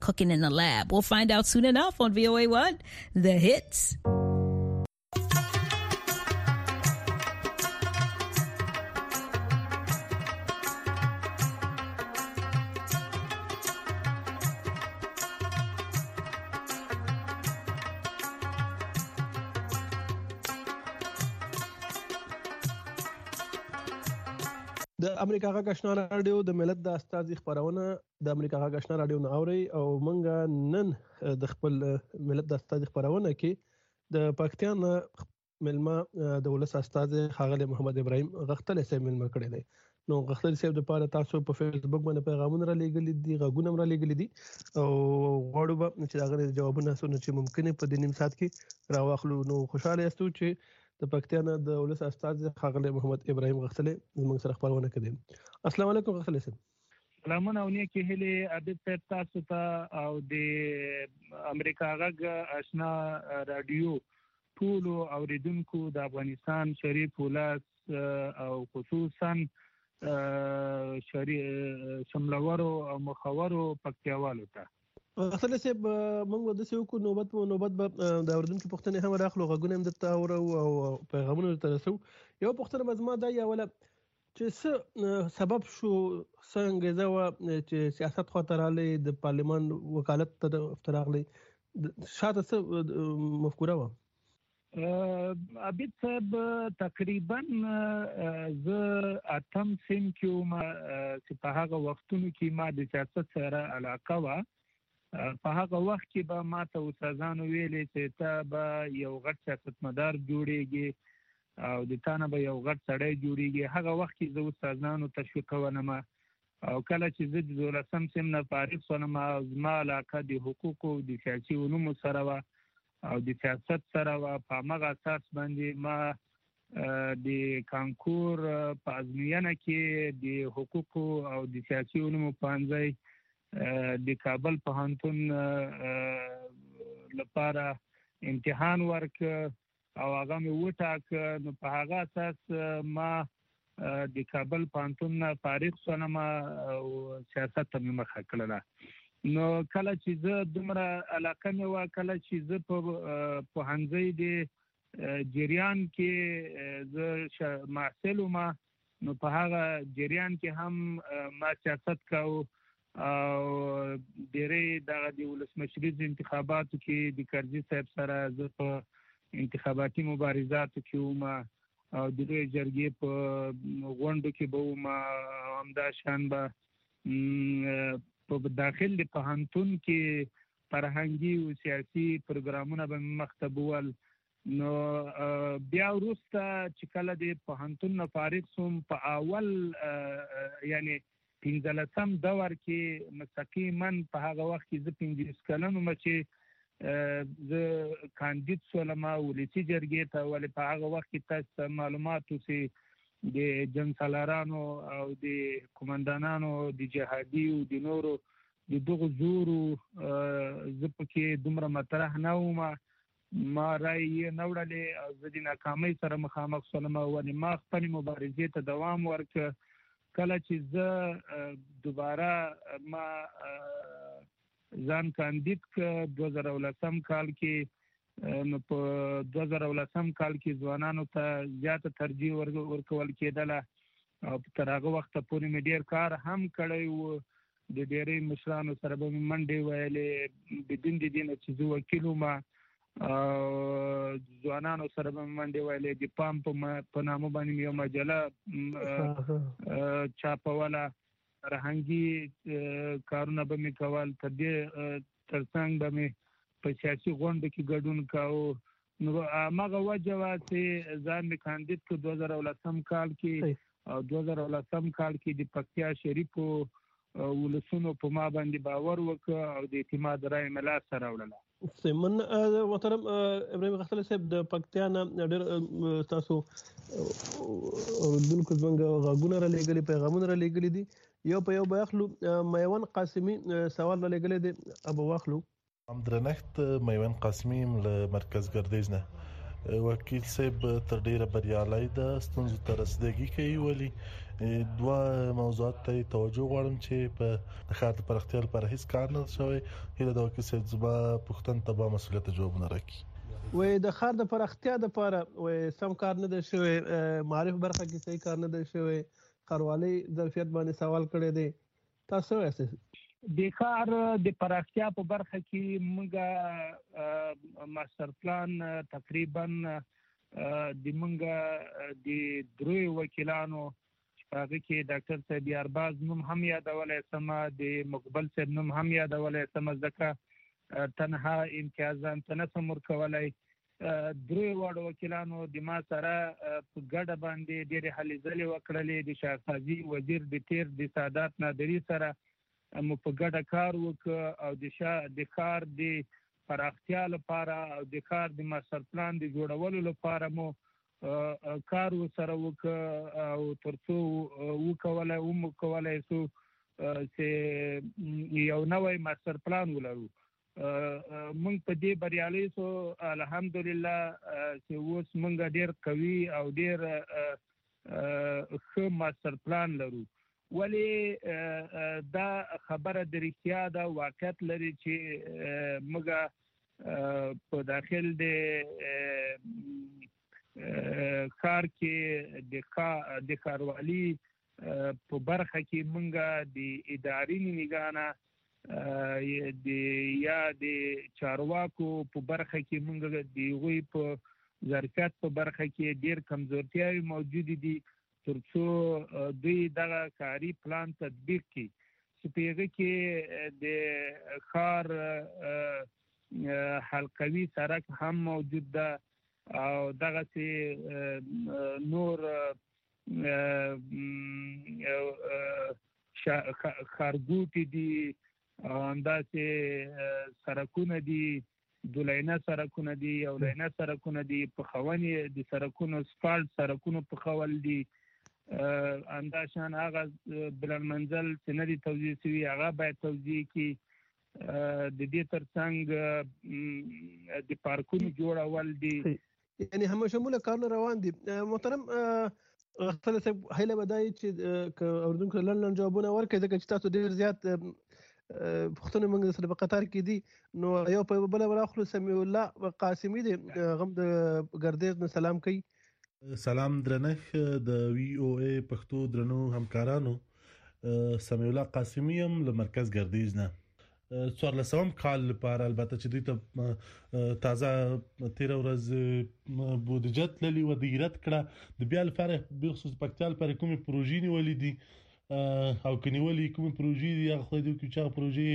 cooking in the lab? We'll find out soon enough on VOA1 The Hits. د امریکا غږ آشنا رادیو د ملت د استازي خبرونه د امریکا غږ آشنا رادیو نه اوري او مونږ نن د خپل ملت د استازي خبرونه کې د پاکستان ملما د ولس استازي ښاغلی محمد ابراهیم غختل سره ملما کړی دی. نو غختل سره د پاره تاسو په فیسبوک باندې پیغامونه را لېږلي دي، غږونه را لېږلي دي او غواړو به چې هغه جوابونه سونه چې ممکن په د نیم ساعت کې راوخلو. نو خوشاله یاستو چې د پاکستان د ولس استازي ښاغلی محمد ابراهیم غختل زموږ سره خبرونه کوي. السلام علیکم غختل صاحب. سلامونه او نیکی هلي عادت صاحب تاسو ته او د امریکا غږ آشنا رادیو ټول اوریدونکو د افغانستان شریف ولس او خصوصا شملورو او مخورو پکتیاوالو ته غختل صاحب موږ د سیو کو نوبت به د اوریدونکو پوښتنه هم راخلو، غوونه هم د تاور او پیغامونه تر رسو. یو پوښتنه مزما دا یا ولا چې سبب شو څنګه زو چې سیاست خاطر علي د پارلمان وکالت ته افتراغلي شاته څه مفکوره و عبید صاحب تقریبا ز اتم سیم کې ما چې په هغه وختونو کې ما د سیاست سره علاقه و. په هغه وخت کې به ما ته استادانو ویلي چې ته به یو غټ سیاستمدار جوړیږي او د تانه به یو غټ سړی جوړیږي. هغه وخت کې زه استادانو تشویقونه او کله چې زه د 12 سیم نه فارغ شوم زما علاقه د حقوقو د سیاسي علومو سره و او د سیاست سره و. په هغه اساس باندې ما د کانکور په ازموینه کې د حقوقو او د سیاسي علومو پانځای د کابل پوهنتون لپاره امتحان ورک او هغه مې وټاک. نو په هغه اساس ما د کابل پوهنتون نه فارغ شوم او سیاست ته مې مخه کړله. نو کله چې زه دومره علاقه مې و، کله چې زه په پوهنځي د جریان کې زه محصل وم، نو په هغه جریان کې هم ما سیاست کاوه او ډېرې دغه د ولسمشریز انتخاباتو کې د کرزي صاحب سره زه په انتخاباتي مبارزاتو کې وم او د لوی جرګې په غونډو کې به وم. همداشان به په داخل د پوهنتون کې فرهنګي او سیاسي پروګرامونه به مخته بول. نو بیا وروسته چې کله د پوهنتون نه فارغ شوم په اول یعنی 15 دور کې مستقیما په هغه وخت کې زه 15 کلن وم چې زه کاندید شولم ولسي جرګې ته. ولې په هغه وخت کې تاسو معلومات اوسئ د جنګسالارانو او د قومندانانو د جهادي او د نورو د دغو زورو زه پکې دومره مطرح نه وم. ما رای یې نه وړلې او زه د ناکامۍ سره مخامخ شولم. ولې ما خپلې مبارزې ته دوام ورکړ. کله چې زه دوباره ما ځان کاندید ک 2018 کال کې، نو په 2018 کال کې ځوانانو ته زیاته ترجیح ورکول کېدله او تر هغه وخت پورې مې ډېر کار هم کړی و. د ډېرې مشرانو سره به مې منډې ویلې بدون د دې نه چې زه وکیل وم او ځوانانو سره به مې منډې ویلې. د پام په نامه باندې یو مجله چاپوله، فرهنګي کارونه به مې کول. تر دې ترڅنګ به مې په سیاسي غونډو کې ګډون کاوه. نو هماغه وجه وه چې ځان مې کاندید کړ 2018 کال کې او 2018 کال کې د پکتیا شریفو ولسونو په ما باندې باور وکړ او د اعتماد رایې مې لاسته راوړله. سیمن محترم ابراهیم غختل صاحب د پکتیا نه ډېر تاسو اوریدونکو څنګه غږونه را لېږلي، پیغامونه را لېږلي دي. یو په یو به اخلو. میوان قاسمي سوال را لېږلی دی، ابو واخلو. درنښت میوان قاسمي له مرکز ګردیز نه. وکیل صاحب تر ډیره بریالي د ستونزو ته رسیدګي کوي، ولی دوه موضوعات ته توجه غواړم چې په ښار د پراختیا لپاره هیڅ کار نه شوی. هله دا وکړي چې زما پښتون ته به مسولیت جواب نه راکړي. وې د ښار د پراختیا لپاره وې سم کار نه دی شوی، معرف برخه کې صحیح کار نه دی شوی، ښاروالۍ ظرفیت باندې سوال کړی دی. تاسو څه د ښار د پراختیا په برخه کې موږ ماستر پلان تقریبا د موږ د دروي وکیلانو هغه کې ډاکټر صاحب یارباز نوم هم یادولای سم، د مقبل صاحب نوم هم یادولای سم، ځکه تنها امتیازان ته نه سم ورکولای. دروي واړو وکیلانو د ما سره په ګډه باندې ډېرې هلې ځلې وکړلې. د شاهقاضي وزیر د تیر د سعادت نادري سره مو په ګډه کار وکړ او د ښار د پراختیا لپاره او د ښار د ماستر پلان د جوړولو لپاره مو کار سره وکړ او ترڅو وکولای سو چې یو نوی ماستر پلان ولرو. موږ په دې بریالي سو الحمدلله چې اوس موږ ډېر قوي او ډېر ښه ماستر پلان لرو. ولې دا خبره د رښتیا دا واقعیت لري چې موږ په داخل د ښار کې د ښاروالي په برخه کې موږ د اداري نگاهانه یا د چارواکو په برخه کې موږ د هغوی په ظرفیت په برخه کې ډېر کمزورتیاوې موجود دي ترڅو دوی دغه کاري پلان تطبیق کړي چې په هغه کې د ښار حلقوي سړک هم موجود ده او دغه چې نور خارګوټي دي او همداسې سړکونه دي، دولینه سړکونه دي او لینه سړکونه دي، پخونې د سړکونو سپالټ سړکونو پخول دي، همداشان هغه بلندمنزل چې نه دي توزیع شوي هغه باید توزیع کړي. د دې ترڅنګ د پارکونو جوړول دي، یعنی هم شموله کارونه روان دي. محترم غفل صاحب هیله بدای چې اردوونکو لړن جوابونه ورکړي ځکه چې تاسو ډیر زیات پښتون موږ سره په قطار کې دي. نو یو په بل راخلو سمیع الله قاسمی دی غم د ګردیز نه سلام کوي. سلام درنښ د وی او ای پښتو درنو همکارانو. سمیع الله قاسمی هم له مرکز ګردیز نه 14 کال لپاره البته چې دوی ته تازه 13 ورځ بودجه تللی و د ایرت کړه د بیا لپاره به خصوص پکتیال پر کومې پروژې نیولې دي او کنيولې کومې پروژې دي هغه خو دې کې چې پروژې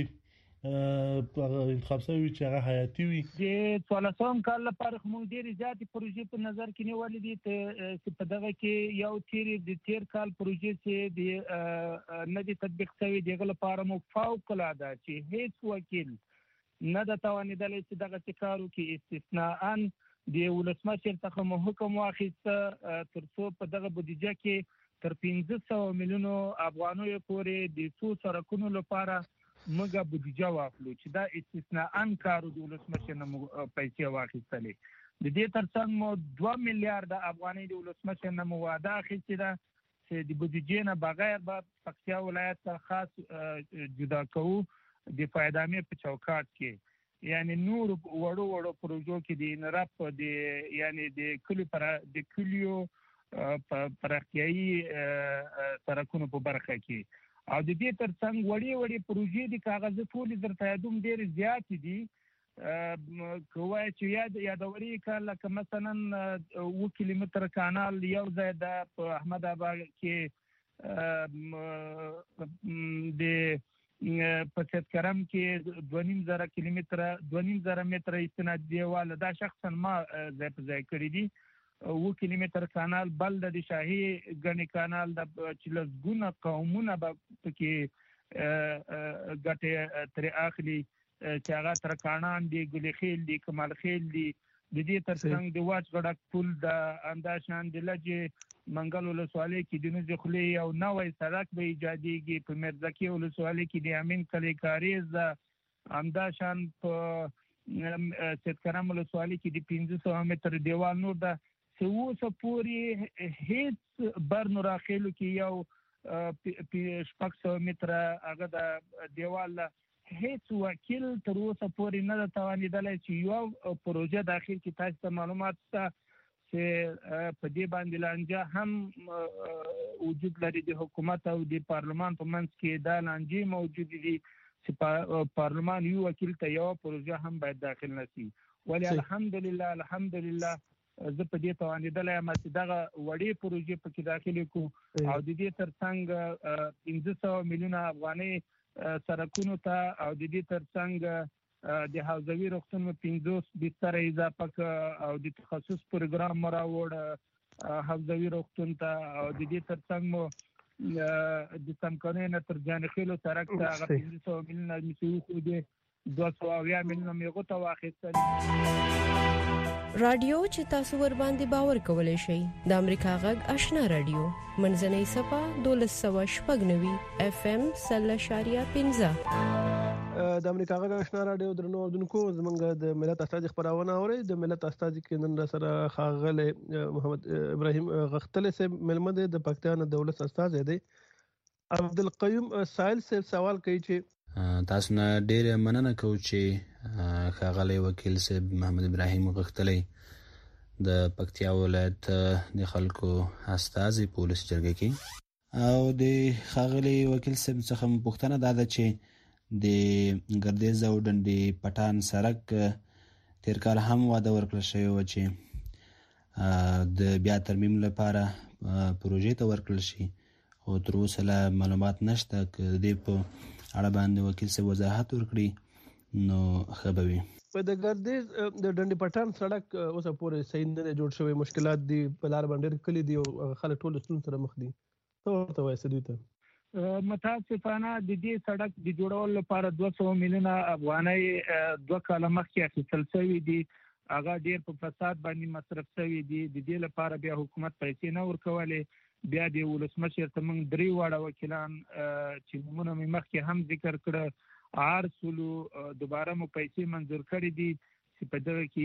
انتخاب شوی چې هغه حیاتي وي. د 14 کال لپاره موږ ډېرې زیاتې پروژې په نظر کې نیولې دي چې په دغه کې یو تیر کال پروژې چې د نه دي تطبیق شوی دغه لپاره موږ فوق العاده چې هیڅ وکیل نه د توانیدلې چې دغه کارو کې استثناءً د ولسمشر څخه مو حکم واخیسته ترڅو په دغه بودیجه کې تر 1500 میلیونو افغانیو پورې د څو سړکونو لپاره موږ بودیجه واخلو چې دا استثناءً کارو د ولسمشر نه پیسې واخیستلې. د دې ترڅنګ مو 2 میلیارډ افغانۍ د ولسمشر نه وعده اخیستې ده چې د بودیجې نه بغیر به پکتیا ولایت خاص جدا کوو د فایدامې په چوکاټ کې. یعنی نور وړو پروژو کې د نرپ د یعنی د کلیو پراختیایي سړکونو په برخه کې او د دې ترڅنګ وړي پروژې د کاغذ ټول درته یادوم ډېر زیات دي. کوای چې یادوري کله که مثلا 2 کیلومتر کانال یو ځای د احمد آباد کې د په چتکرم کې 2.5 کیلومتر 2.5 متره استناد دیواله دا شخصا ما ځای په ځای کړی دي. 2 کیلومتر کانال بل د شاهي غنی کانال د چلزګونه قومونه په کې ګټه تر اخلي چې هغه ترکانان دي، ګلي خیل دي، کمال خیل دي. د دې ترڅنګ د واچ غړک پل د انداشان د لجه منګل ولسوالۍ کې د نوځ خلی او نوې سړک به ایجادېږي. په مرزکي ولسوالۍ کې د امین کلی کاریز انداشان په چتکرم ولسوالۍ کې د 1500 متر دیوال نور د سوسه پوری هیڅ برنو راخېلو کې یو 600 متره هغه د دیوال هیڅ وکیل تر اوسه پورې نه توانیدلی چې یو پروژه د اخر کې تاسو ته معلومات شته چې په دې باندې لانجه هم وجود لري د حکومت او د پارلمان په منځ کې دا لانجې موجود دي چې پارلمان یو وکیل ته یو پروژه هم باید داخل نشي ولی الحمدلله زه په دې توانیدلی یم چې دغه وړې پروژې پکې داخل کړو او د دې ترڅنګ 1500 میلیونه افغانۍ سرکونو ته او د دې ترڅنګ د حوزوي روغتون 50 بستر اضافه او د تخصص پروګرام راوړ حوزوي روغتون ته او د دې ترڅنګ مو د سمکنه تر جانخیلو سرک ته هغه 1500 میلیونه مسوي خو دي 200 میلیونه میغو ته واخیستل رادیو چې تاسو ور باندې باور کولای شئ د امریکا غږ آشنا رادیو منځنۍ صفه 1290 اف ام 0.15 د امریکا غږ آشنا رادیو درنو اوردونکو زمونږ د ملت استازي خبرونه اوري د ملت استازي کې نن سره خاغله محمد ابراهيم غختله سه ملمد د پاکستان دولت استازي دی عبدالقیوم سائل سے سوال کوي چې تاسو نه ډېر مننه کوم چې خاغله وکیل صاحب محمد ابراهيم غختله د پکتیا ولایت د خلکو استازي پولیس جرګه کې او د خاغله وکیل صاحب څخه پوښتنه ده چې د ګردیز او ډنډي پټان سرک تیر کال هم واده ورکړل شوی و چې د بیا ترمیم لپاره پروژې ته ورکړل شي او تر اوسه معلومات نشته چې د په اړه باندې وکیل څه وضاحت ورکړي نو خبري په د ګردیز د ډنډي پټان سړک اوسه پورې صحیح نه جوړ شوی مشکلات دي په لار باندې کلی دي او خلک ټول ستون سره مخ دي ته وایې دوی ته متاسفانه د دې سړک د جوړولو لپاره 200 میلیونه افغانۍ 2 کاله مخکې اخیستل شوي دي هغه ډیر په فساد باندې مصرف شوي دي د دې لپاره بیا حکومت پیسې نه ورکولې بیا د ولسمشر ته موږ 3 واړه وکیلان چې موږ مخکې هم ذکر کړه ارسلو دوباره مو پیسې منظور کړې دي چې په دغه کې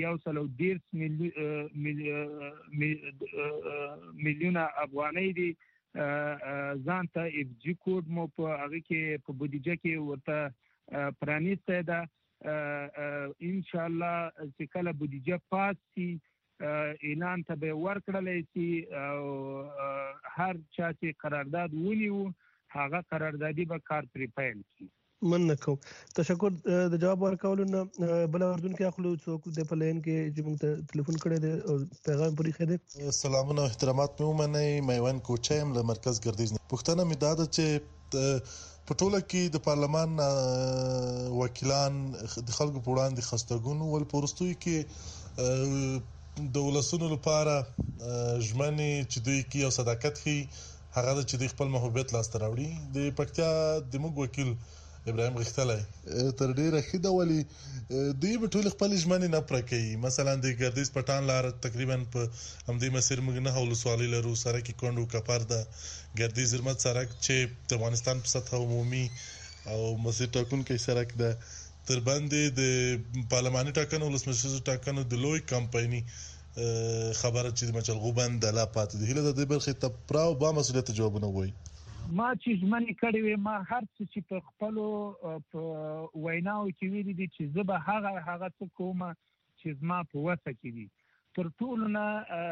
110 میلیونه افغانۍ دي ځان ته اف جی کوډ مو په هغه کې په بودیجه کې ورته پرانیسته ده ان شاء الله چې کله بودیجه پاس شي اعلان ته به ورکړل شي او هر چا چې قرارداد ونیو هغه قراردادي به کار پرې پیل شي مننه تشکر د جواب ورکولو نه بل اردن کې خپل څوک د پلین کې چې موږ ته ټلیفون کړی دی او پیغام پرې خېده سلامونه او احترامات مې ومنئ میوان کوچایم له مرکز ګردیز پښتنه مې دا ده چې په ټوله کې د پارلمان وکیلان د خلکو په وړاندې خستګونو ول پورستوي کې د ولسونو لپاره ژمنې چې دوی کې او صداقت هي هغه چې د خپل محبت لاس تراوړي د پکتیا د موږ وکیل ابراهيم غختله تر ډیره خیده ولی دوی په ټول خپل ژمنې نه پرکې مثلا د ګردیز پټان لار تقریبا په همدې مسیر موږ نه هولو سوالي لرو سره کې کوندو کپر د ګردیز زرمت سرک چې د افغانستان په سطح عمومي او مسیر ټاکون کې سرک ده تر باندې د پارلماني ټاکنو ولسمشر ټاکنو د لوی کمپایني خبره چې مچلغو بند لا پاتې دی هله د دې برخه ته پراو با مسولیت جوابونه وای ما چې ژمنې کړې وې ما هر څه چې په خپل ویناو کې ویلي دي چې زه به هغه څه کوم چې زما په وسه کې دي تر ټولو نه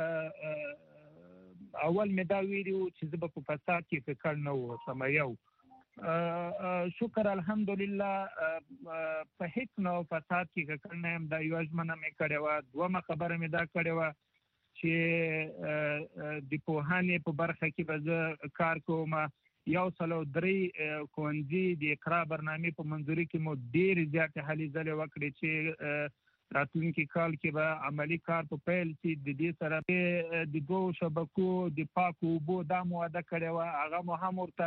اول مې دا ویلي چې زه به په فساد کې فکر نه وسم یو شکر الحمدلله په هیڅ نو فساد کې فکر نه هم دا یو ژمنه مې کړې و دومره خبره مې دا کړې و چې د پوهانې په برخه کې به زه کار کوم 103 کونځي د اقرا برنامه په منځوري کې مو ډېر زیات هلي ځلې وکړي چې راتلونکي کال کې به عملی کار په پیل شي د دې سره د دوه شبکو د پاکو اوبو دا مواده کړې و هغه مو هم ورته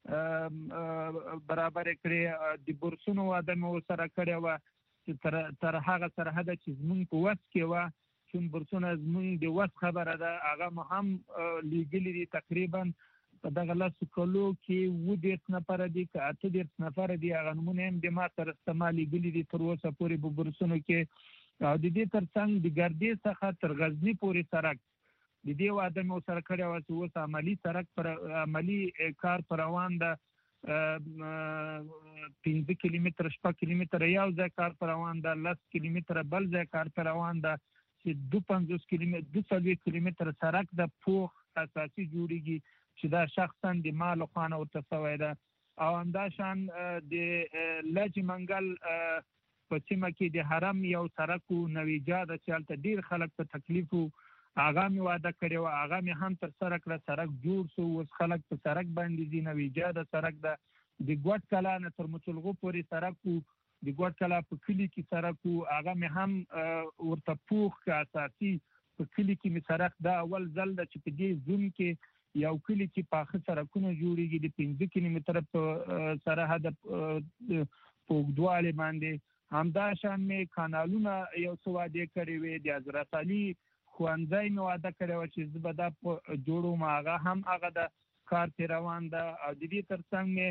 برابر کړی د بورسونو واده مو سره کړی و چې تر هغه سرحد چې زمونږ په وس کې و چې بورسونه زمونږ د وس خبره ده هغه مو هم لیګلی دي تقریبا په دغه لاسو کلو کې 10 نفر دي که 8 نفر دي هغه نمونه هم د ما تر استعمال لیګلی دي تر اوسه پورې په بورسونو کې او د دې ترڅنګ د ګردیز څخه تر غزنی پورې سرک د دې واده مو سره کړی و چې اوس عملی کار پر روان ده 5 کیلومتر 6 کیلومتر یو ځای کار پر روان ده 10 کیلومتر بل ځای کار پر روان ده چې 250 کیلومتر سړک د پوخ اساسي جوړیږي چې دا شخصا د مال خوانه ورته شوی ده او همداشان د لج منګل په سیمه کې د حرم یو سړک نوې جاده چې هلته ډیر خلک په تکلیف هغه می واده کړی و هغه می هم تر سره کړ سړک جوړ شو اوس خلک په سړک باندې دي نوې جاده سړک ده د ګوټ کلا نه تر مچلغو پورې سړک د ګوټ کلا په کلی کې سړک هغه می هم ورته پوخ اساسي په کلی کې می سړک دا اول ځل د چې په دې زون کې یو کلی کې پاخه سړکونه جوړیږي د 5 کیلومتر په سره هدف پوګدواله باندې همداشان می کانالونه یو څو واده کړی وي د حضرت علي خوانځای می واده کړی و چې زبدا جوړو ماغه هم هغه د کار روان ده او د دې ترڅنګ می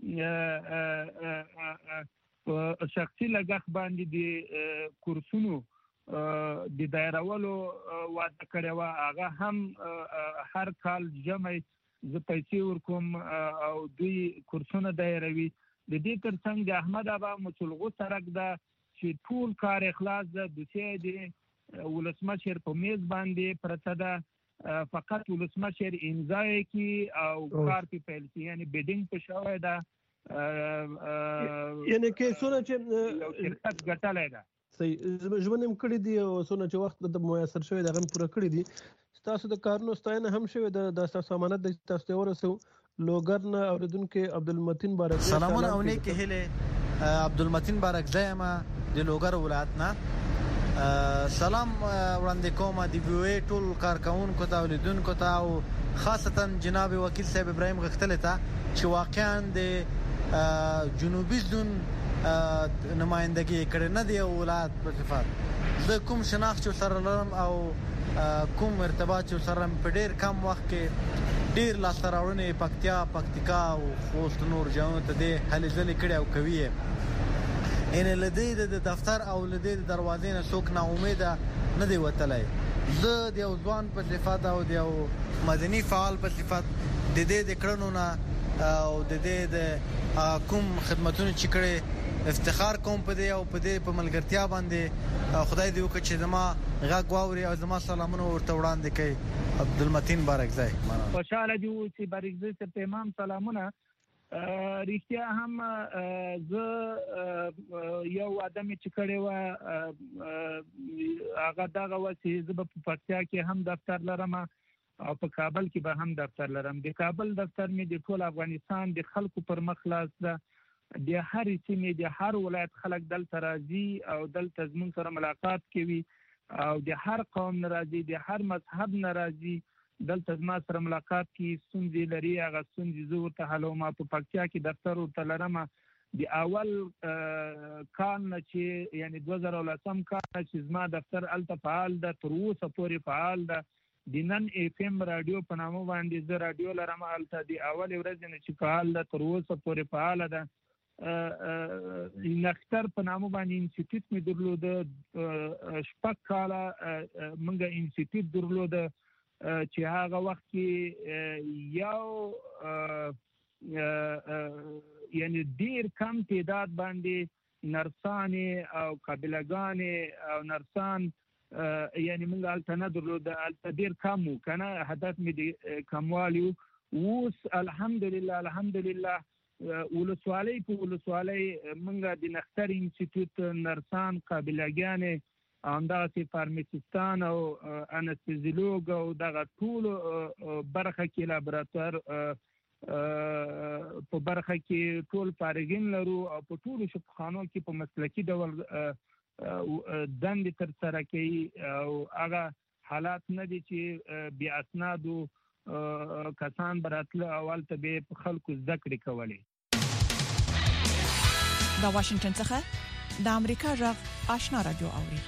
شخصي لګښ باندې د کورسونو د دایرولو واده کړی و هغه هم هر کال جمع ز پیسې ورکوم او دوی کورسونه دایروي د دې ترڅنګ د احمد ابا مچلغو سړک ده چې ټول کار اخلاص ده د څه دی ولسمشر په میز باندې پرته ده فقط ولسمشر امضای کی او کار په پیل کې یعنی بیډینګ په شوې ده یعنی کې څونه چې شرکت ګټلای ده صحیح ژوندم کړی دی او څونه چې وخت د میسر شوی دغه پوره کړی دی تاسو د کارونو ستاینه هم شوی د تاسو امانت د تاسو ورسو لوګرنا اوریدونکو عبدالمتین بارکزی سلامونه او نیک هله عبدالمتین بارکزی ما د لوګر ولایت نه سلام وړاندې کوم د وی ټول کارکونکو ته ولیدونکو ته او خاصتا جناب وکیل صاحب ابراهیم غختل ته چې واقعا د جنوبي زون نمائندګي کړي نه دی ولایت په صفات د کوم شناخت سره لرم او کوم ارتباط سره په ډیر کم وخت کې ډیر لاسراوړنې پکتیکا او خوست نور جانو ته دی هلي ځلې کړي او کوي ان لدی د دفتر او لدی د دروازې نه څوک نا امیده نه دی وتلای زه د یو ځوان په صفات او د یو مدني فعال په صفات د دې د کړنو نه او د دې د کوم خدماتونو چې کړي افتخار کوم په دې او په دې په ملګرتیا باندې خدای دې وکړي چې زما غږ واوري او زما سلامونه ورته وړاندې کړي عبدالمتین بارکزی خوشاله دي چې بارکزی ته تمام سلامونه ریښتیا هم زه یو ادمي چې کړی و هغه دغه و چې زه په پکتیا کې هم دفتر لرم او په کابل کې به هم دفتر لرم د کابل دفتر مې د ټول افغانستان د خلکو پر مخ لاس ده د هر سیمې د هر ولایت خلک دلته راځي او دلته زموږ سره ملاقات کوي او د هر قوم ناراضي د هر مذهب ناراضي دلته زما سره ملاقات کی ستونزې لري هغه ستونزې زه ورته حلوم په پکتیا کې دفتر ورته لرم د اول کال نه چې یعنی 2010 کال چې زما دفتر الته فعال ده تر اوسه پورې فعال ده د نن اف ام رادیو په نامه باندې زه رادیو لرم الته د اول ورځ نه چې فعال ده تر اوسه پورې فعال ده نختر په نامه باندې انسټیټیوټ مې درلوده شپږ کاله موږ انسټیټیوټ درلوده چې هغه وخت کې یو یعنی ډیر کم تعداد باندې نرسانې او قابلګانې او نرسان یعنی موږ الته نه درلوده الته ډیر کم و کنه هدف مې د کموالی اوس الحمدلله ولسوالۍ په ولسوالۍ موږ د نختر انسټیټیوټ نرسان قابلګانې همدغسې فارمسیستان او انستیزیولوګ او دغه ټول برخه کې لابراتوار په برخه کې ټول فارغین لرو او په ټولو شفاخانو کې په مسلکي ډول دندې ترسره کوي او هغه حالات نه دي چې بې اسنادو کسان به راتله او هلته به یې په خلکو زده کړې کولې. د واشنګټن څخه د امریکا غږ آشنا رادیو اوري.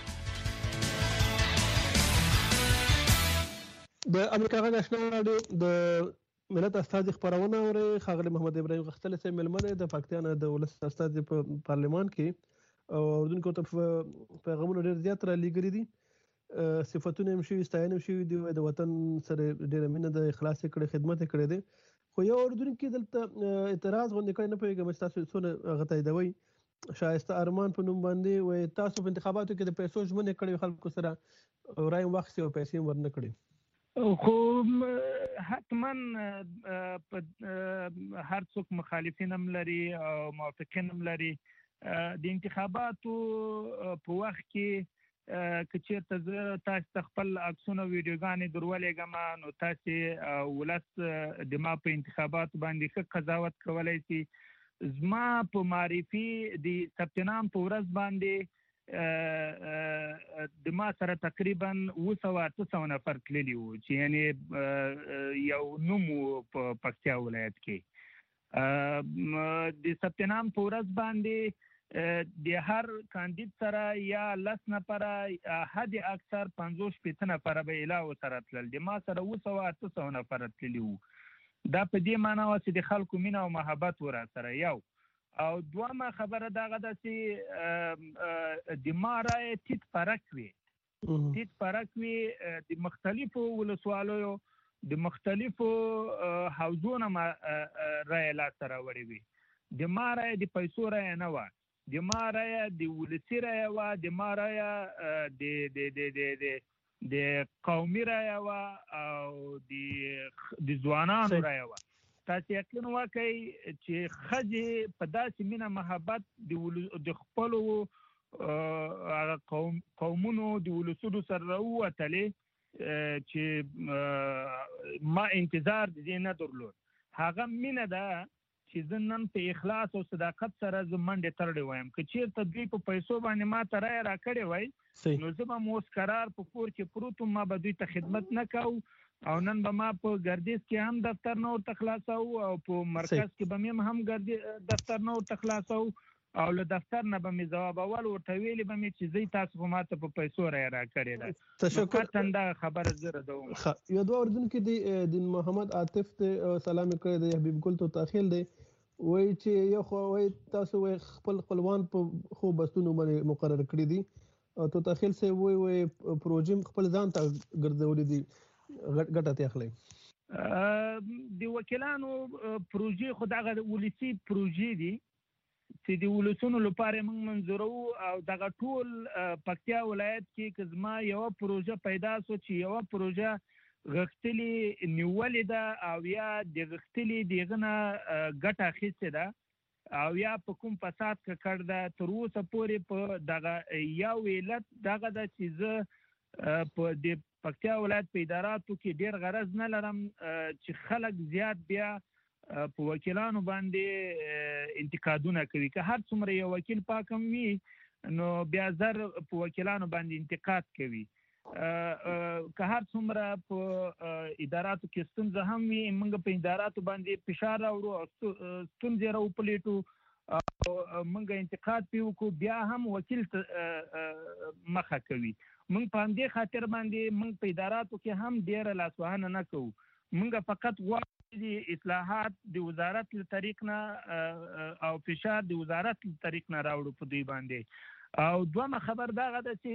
د امریکا غږ آشنا رادیو د ملت استازي خبرونه اوري خاغلی محمد ابراهیم غختل سه ملمنه د پاکستان د ولس استازي په پارلمان کې او اردوونکو ته پیغامونه ډیر زیات را لګري دي صفاتونه هم شي ستاینه شي دی د وطن سره ډېر مینه د اخلاص کړي خدمت کړي دي خو یو اردوونکو دلته اعتراض غونډه کړي نه پیږي تاسو څونه غته دوی شایسته ارمان په نوم باندې و تاسو په انتخاباتو کې د پیسو ژمنه کړې خلکو سره راي وخت او پیسې ورنه کړې خو حتما هر څوک مخالفین هم لري او موافقین هم لري د انتخاباتو په وخت کې کچېرته زه تاسو خپل عکسونه ویډیوګانې درولېږم نو تاسو ولس د ما په انتخاباتو باندې ښه قضاوت کولای شي زما په معرفي د سپتنام په ورځ باندې د ما سره تقریبا 200 نفر تللي وو چې یعنی یو نوم په پکتیا ولایت کې د سپتنام په ورځ باندې د هر کاندید سره یا 10 نفر حد اکثر 50 نفر به علاوه سره تلل د ما سره 200 نفر تللي وو دا په دې معنی و چې د خلکو مینه او محبت ور سره یو او دوامه خبره دغه د چې د مارای تیت فرق وي د مختلفو ولسوالیو د مختلفو حوزونو رای لا سره وړي وي د مارای د پیسو رای نه و د مارای د ولسی رای و د مارای د قومي رای و او د ځوانانو رای و تاسو یقین وکړئ چې خځې په داسې مینه محبت د خپلو قومونو د ولسونو سره راووتلې چې ما انتظار د دې نه درلود هغه مینه ده چې زه نن په اخلاص او صداقت سره زه منډې تړلې وایم که چېرته دوی په پیسو باندې ما ته رایه راکړې وای نو زه به اوس قرار په کور کې پروت وم ما به دوی ته خدمت نه کوو او نن به ما په ګردیز کې هم دفتر نه ورته خلاصو او په مرکز کې به مې هم دفتر نه ورته خلاصو او له دفتر نه به مې ځواب اول ورته ویلې به مې چې زه تاسو خو ما ته په پیسو رایه راکړې ده تشکر دا خبره زه ردوم یو دوه اردوونکي د محمد عاطف ته سلام کړی د حبیب ګل ته تاخیل دی وای چې یو خو وای تاسو خپل خپلوان په خو بستونو باندې مقرر کړی دي او ته تاخیل سه وای پروژې خپل ځان ته ګرځولې دي ګټه ته اخلي د وکیلانو پروژې خو دغه ولسی پروژې دي چې د ولسونو لپاره موږ منظورو او دغه ټول پکتیا ولایت کې کزما یو پروژه پیدا سو چې یو پروژه غختلی نیولې ده او یا د غختلی دغه ګټه اخیسته ده او یا په کوم فساد کړ ده تر اوسه پورې په دغه یو ویلت دغه د چیز په د پکتیا ولایت په اداراتو کې ډیر غرض نه لرم چې خلک زیات بیا په وکیلانو باندې انتقادونه کوي که هر څومره یو وکیل پاکم وي نو بیا زر په وکیلانو باندې انتقاد کوي که هر څومره په اداراتو کې ستونزه هم وي موږ په اداراتو باندې فشار راوړو او ستونزې راوپلیټو موږ انتقاد پیو کو بیا هم وکیل مخه کوي موږ په دې خاطر باندې موږ په اداراتو کې هم ډیر لاسوهنه نه کوو موږ فقط د اصلاحات د وزارت له طریق نه او فشار د وزارت له طریق نه راوړو په دوی باندې او دوه خبر دا غده چې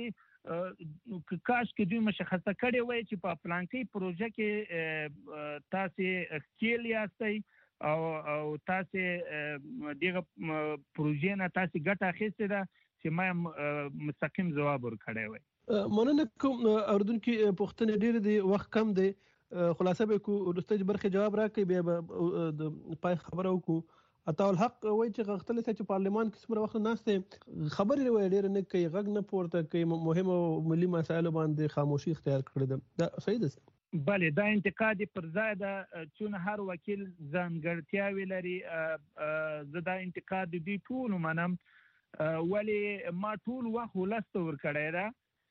کاش کې دوی مشخصه کړي وای چې په پلانکی پروژه کې تاسو خپل یاستئ او تاسو دغه پروژې نه تاسو ګټه اخیسته ده چې ما مستقیم جواب ورکړی وای مننه کوم اردوونکو پښتنې ډېر دی وخت کم دی خلاصه به کو ورسته برخه جواب راکړي به د پای خبره وکړو عطا الحق وایي چې غختل چې پارلمان کې څومره وخت ناشته خبرې وایي ډېر نه کوي غږ نه پورته کوي مهمه ملي مسایلو باندې خاموشي اختیار کړې ده دا صحیح ده بله دا انتقاد پر ځای ده چون هر وکیل ځانګړتیاوې لري زه دا انتقاد دوی ټول منم ولی ما ټول وخت ولست ورکړی ده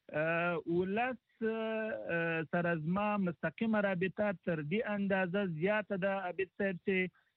ولس سره زما مستقیمه رابطه تر دې اندازه زیاته ده عبید صاحب چې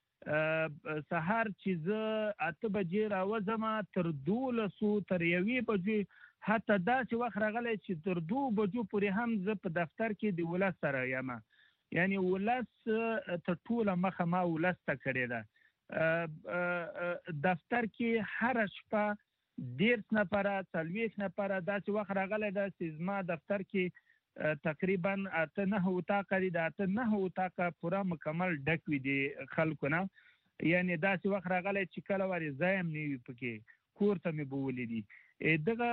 سهار چې زه 8 بجې راوځم تر 12 تر 1 بجې حتی داسې وخت راغلی چې تر 2 بجو پورې هم زه په دفتر کې د ولس سره یم یعنی ولس تر ټوله مخه ما ولس ته کړې ده دفتر کې هر شپه 10 نفر 40 نفر داسې وخت راغلی ده چې زما دفتر کې تقریبا 8-9 اتاقه دي، د 8-9 اتاقه پوره مکمل ډک وي د خلکو نه. یعنی داسې وخت راغلی چې کله واري ځایم نه وي پکې، کور ته مې بولې دي. دغه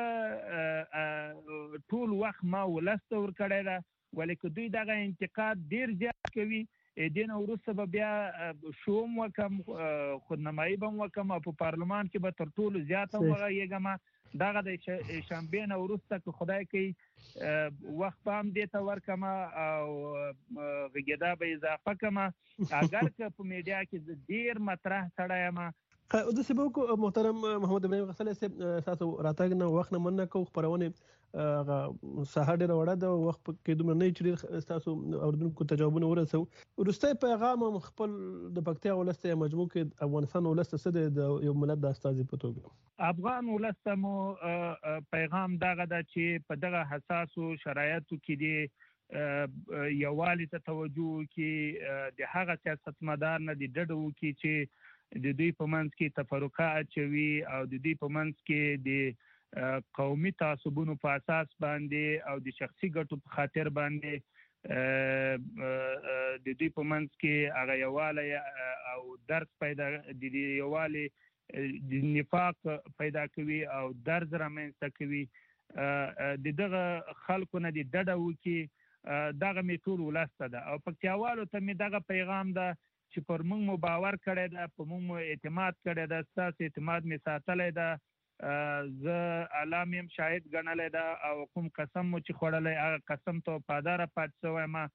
ټول وخت ما ولسته ورکړی ده، ولې که دوی دغه انتقاد ډیر زیات کوي دین وروسته به بیا شوم وکم، خودنمایي به وکم او په پارلمان کې به تر ټولو زیات وغږیږم. دغه د شنبې نه وروسته که خدای کوي وخت به هم دې ته ورکم او غږېدا به اضافه کم. اگر که په میډیا کې ډیر مطرح سړی یم د سبوکو محترم محمد ابراهیم غسل صاحب تاسو راتګ نه وخت نه مننه کوم خبرونه ساحه ډیره وړه ده، وخت کې دومره نه چي تاسو اوردونکو تجاوبونه ورسو. ورسته پیغام خپل د پکتیا ولسته مجموع کې افغانستان ولسته سره د یو ملت د استازي په توګه افغان ولسته مو پیغام دغه د چې په دغه حساسو شرایطو کې دی یووالي ته توجه کې د هغه سیاستمدار نه د ډډو کې چې د دوی په منځ کې تفرقه اچوي او د دوی په منځ کې د قومي تعصبونو په اساس باندې او د شخصي ګټو په خاطر باندې د دوی په منځ کې هغه یووالی او درک پیدا د یووالی د نفاق پیدا کوي او درز رامنځته کوي. د دغه خلکو نه د ډډه وکړي دغه مې ټول ولسته ده او پکتیاوالو ته مې دغه پیغام ده چې پر موږ مو باور کړی ده، په موږ مو اعتماد کړی ده، ستاسو اعتماد مې ساتلی ده. زه الله مې هم شاهد ګڼلی ده او کوم قسم مو چې خوړلی هغه قسم ته وفاداره پاتې شوی یم.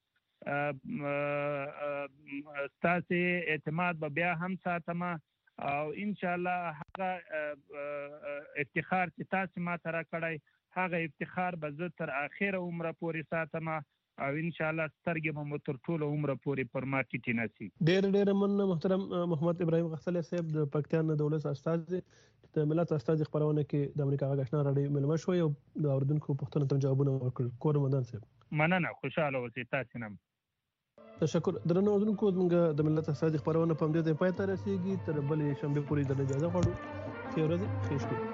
ستاسو اعتماد به بیا هم ساتم او انشاءالله هغه افتخار چې تاسو ما ته راکړی هغه افتخار به زه تر اخره عمره پورې ساتم او ان شاء الله سترګې مو تر ټولو عمره پورې پر ما کې نسی. ډېر مننه محترم محمد ابراهیم غسل صاحب د پکتیان د ولس استازي د ملت استازي خبرونه کې د امریکا غږ آشنا راډیو ملمه شوی او د اوردونکو پوښتنو ته جوابونه ورکړل. کور مدان صاحب مننه، خوشاله اوسئ. تاسو نم تشکر. درنو اوردونکو موږ د ملت استازي خبرونه په دې پای ته رسیدي، تر بلې شنبه پورې د اجازه غواړو. ښه ورځ، ښه شپه.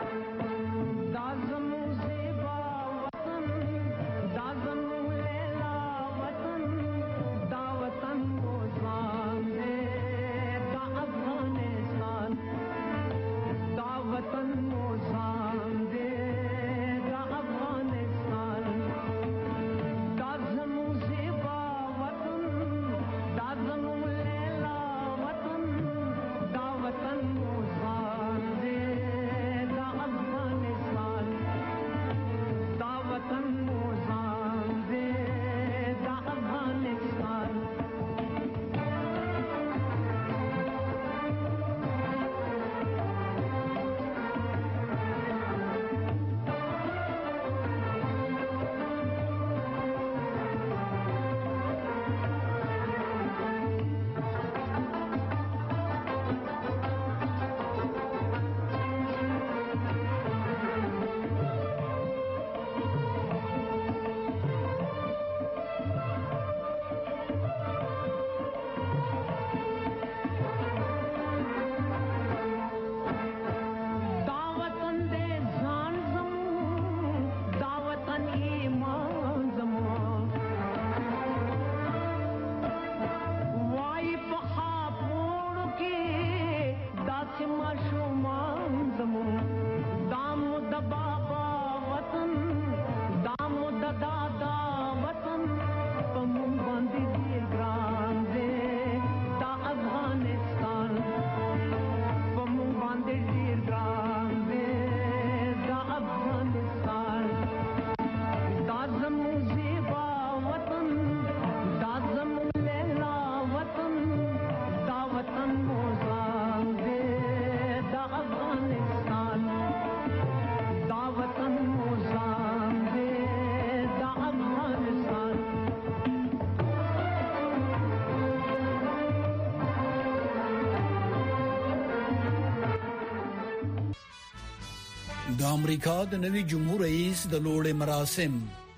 د امریکا د نوي جمهور رئیس د لوړې مراسم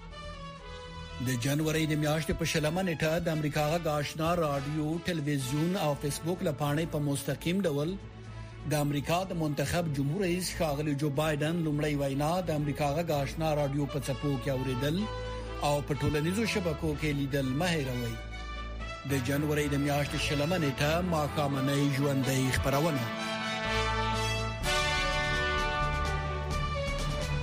د جنوري د میاشتې په شلمه نیټه د امریکا غږ آشنا رادیو، ټلویزیون او فیسبوک لپاره په مستقیم ډول د امریکا د منتخب جمهور رئیس ښاغلی جو بایدن لومړی وینا د امریکا غږ آشنا رادیو په څپو کې اوریدل او په ټولنیزو شبکو کې لیدل مه هېروئ. د جنوري د میاشتې 20 نیټه ماښامنۍ ژوندۍ خبرونه